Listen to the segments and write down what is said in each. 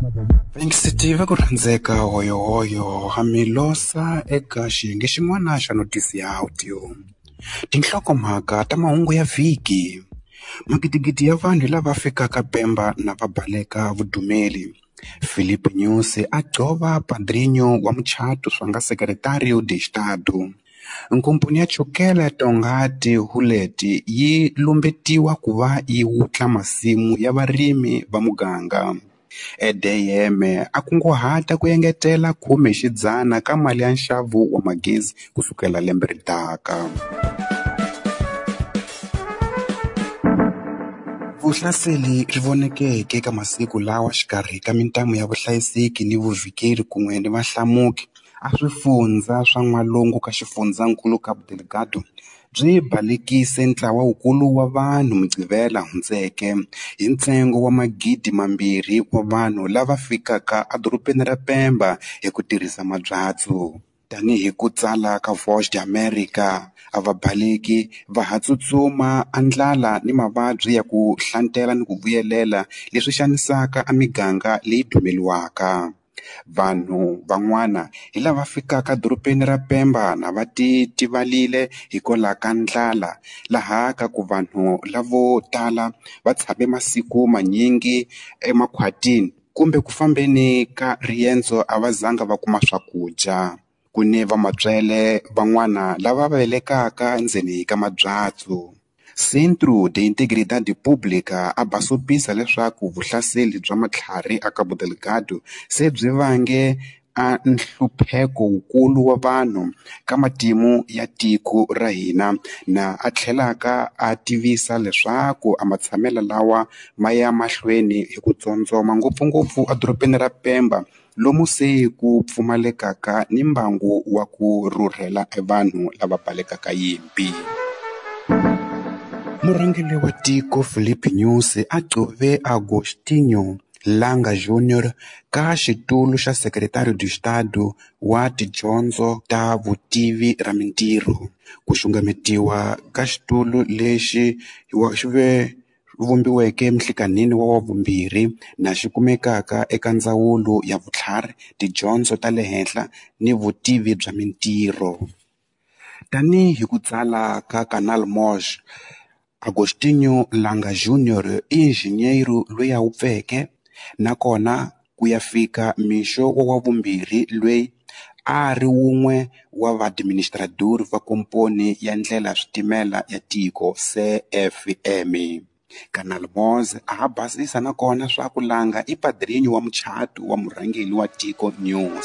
Initiative ku rhandzeka hoyohoyo hamilosa eka xiyenge xin'wana xa notisi ya audio. Tinhlokomhaka ta mahungu ya vhiki. Magidigidi ya vanhu lava fikaka Pemba na va baleka vudumeli. Filipe Nyusi a qova padrinho wa muchato swa nga Secretario de Estado. Nkomponi ya chukela ya Tongati Huleti yi lumbetiwa ku va yi wutla masimu ya varimi va muganga. Edeyeme a kunguhata ku engetela 10 ka mali ya nxavo wa magezi kusukela lembe ri taka. Vuhlaseli ri vonekeke eka masiku lawa xikarhi ka mintamu ya vuhlayiseki ni vuvhikeri kun'we ni vahlamuki a swifundza swa n'walungu ka xifundzankulu Cabo Delgado byi balekise ntlawa wukulu wa vanhu Mugqivela hundzeke hi ntsengo wa 2,000 wa vanhu lava fikaka edorobeni ra Pemba hi ku tirhisa mabyatsu. Tanihi ku tsala ka Voz de America, a vabaleki va ha tsutsuma a ndlala ni mavabyi ya ku hlantela ni ku vuyelela leswi xanisaka a miganga leyi dumeliwaka. Vanhu van'wana hi lava fikaka dorobeni ra Pemba na va tivalile hikwalaho ka ndlala laha ka ku vanhu lavo tala va tshame masiku manyingi emakhwatini kumbe ku fambeni ka riendzo a va zanga va kuma swakudya. Ku ni vamabyele van'wana lava velekaka ndzeni ka mabyatsu. Centro de Integridade Pública a basopisa leswaku vuhlaseli bya matlhari a Cabo Delgado se byi vange a nhlupheko wukulu wa vanhu ka matimu ya tiko ra hina na a tlhelaka a tivisa leswaku a matshamelo lawa ma ya mahlweni hi ku tsontsoma ngopfungopfu edorobeni ra Pemba lomu se ku pfumalekaka ni mbangu wa ku rhurhela vanhu lava balekaka yimpi. Murhangeri wa tiko Filipe Nyusi a qove Agostinho Langa Júnior ka xitulu xa Secretario de Estado wa tidyondzo ta vutivi ra mintirho. Ku xungametiwa ka xitulu lexi vumbiweke mhlikanini wa vumbirhi na xi kumekaka eka ndzawulo ya vutlhari, tidyondzo ta le henhla ni vutivi bya mintirho. Tanihi ku tsala ka Canal Mosh, Agostinho Langa Júnior i injhiniyere loyi a wupfeke nakona ku ya fika mixo wa vumbirhi loyi a ri wun'we wa vaadministrador va komponi ya ndlela switimela ya tiko CFM. Canal Mosh a basisa nakona swa ku Langa i padrinho wa muchato wa murhangeri wa tiko News.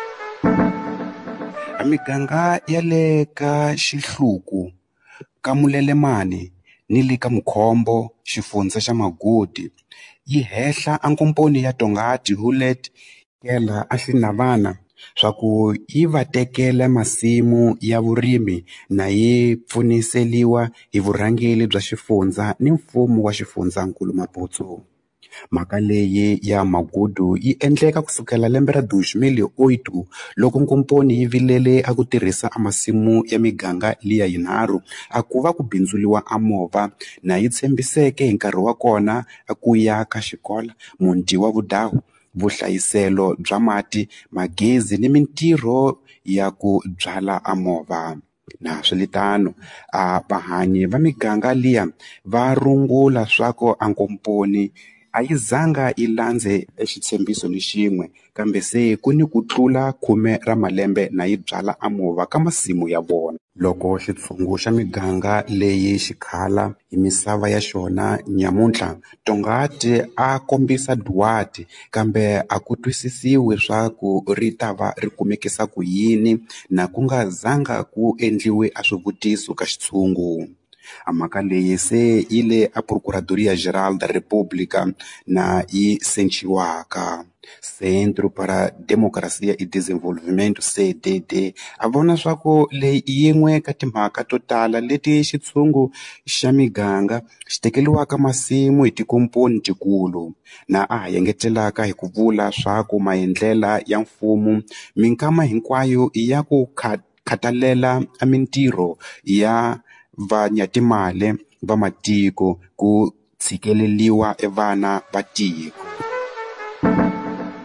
Miganga ya le ka Xihluku, ka Mulelemane ni le ka Mukhombo, xifundza xa Magodi, yi hehla a nkomponi ya Tongati Hulett kela a Hlinavana swa ku yi va tekela masimu ya vurimi na yi pfuniseliwa hi vurhangeri bya xifundza ni mfumo wa xifundzankulu Maputo. Mhaka leyi ya Magudu yi endleka kusukela lembe ra 2008 loko nkomponi yi vilele a ku tirhisa a masimu ya miganga liya yinharhu a ku va ku bindzuliwa a movha na yi tshembiseke hi nkarhi wa kona ku ya ka xikola, muti wa vudahu, vuhlayiselo bya mati, magezi ni mintirho ya ku byala a movha. Na swilitano a vahanyi va miganga liya va rungula swako a nkomponi a yi zanga yi landze exitshembiso ni xin'we kambe se ku ni ku tlula 10 ra malembe na yi byala a movha ka masimu ya vona. Loko xitshungu xa miganga leyi xikhala hi misava ya xona nyamuntlha, Tongati a kombisa Duarte kambe a ku twisisiwi swa ku ri ta va ri kumekisa ku yini na ku nga zanga ku endliwe a swivutiso ka xitshungu. A mhaka leyi se yi le a Procuradoria Geral da República na yi senciwaka. Centro para Democracia e Desenvolvimento CDD a vona swa ku leyi yin'we ka timhaka to tala leti xitshungu xa miganga xi tekeliwaka masimu hi tikomponi tikulu na a yengetelaka hi ku vula swa ku maendlela ya mfumo minkama hinkwayo ya ku khatalela a mintirho ya vanyatimale va matiko ku tshikeleliwa vana va tiko.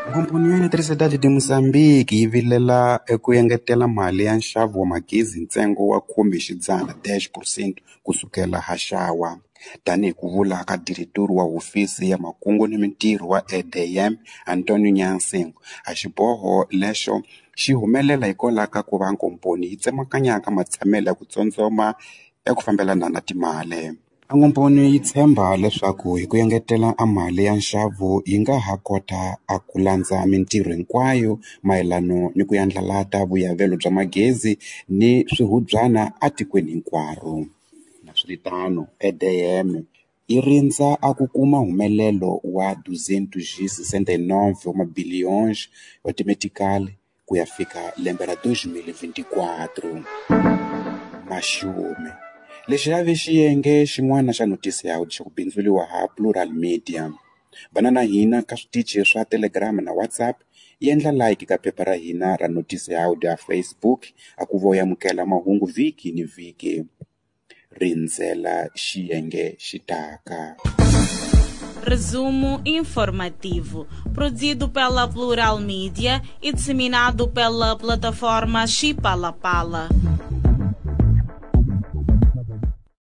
Nkomponi ya Eletricidade de Moçambique yi vilela eku engetela mali ya nxavo wa magezi ntsengo wa 10% kusukela haxawa. Tanihi ku vula ka diretori wa hofisi ya makungu ni mintirho wa EDM Antonio Nyansing, a xiboho lexo xi humelela hikwalaho ka ku va nkomponi yi tsemakanyaka matshamelo ya ku tsotsoma eku fambelana na timali. Nkomponi yi tshemba leswaku hi ku engetela a mali ya nxavo yi nga ha kota ku landza mintirho hinkwayo mayelano ni ku yandlalata vuyavelo bya magezi ni swihubyana atikweni hinkwaro. Naswiritano EDM yi rindza ku kuma humelelo wa 269 wa mabiliyoni wa timetikali ku ya fika lembe ra 2024. Maxume lexi ya ve xiyenge xin'wana xa notisi ya xa ku bindzuriwa ha Plural Media. Vana na hina ka switichi swa Telegram na WhatsApp, yi endla like ka phepha ra hina ra notisi ya audio ya Facebook ku voyamukela mahungu vhiki ni vhiki. Rindzela xiyenge xitaka. Resumo informativo, produzido pela Plural Media e disseminado pela plataforma Chipalapala.